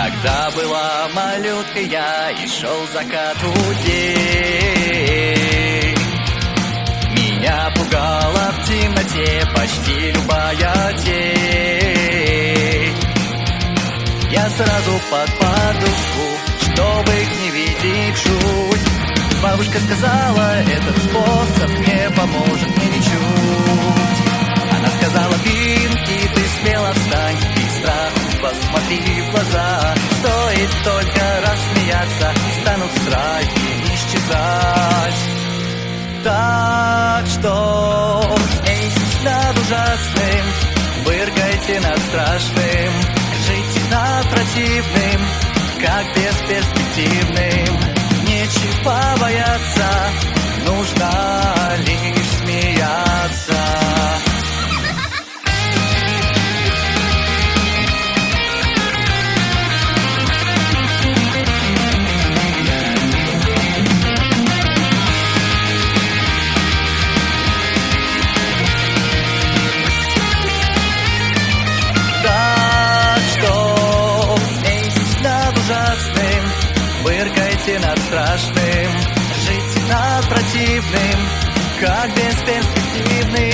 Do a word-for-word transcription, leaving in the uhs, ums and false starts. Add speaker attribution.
Speaker 1: Когда была малюткой я и шел закату день, меня пугала в темноте почти любая тень. Я сразу под подушку, чтобы не видеть жуть. Бабушка сказала, этот способ не поможет мне ничуть. Она сказала: Пинки, ты смело встань и страху посмотри в глаза. Стоит только рассмеяться, станут страхи исчезать. Так что смейтесь над ужасным, фыркайте над страшным, жите над противным, как бесперспективным. Нечего бояться, нужно лишь смеяться. Фыркайте над страшным, жите над противным, как бесперспективным.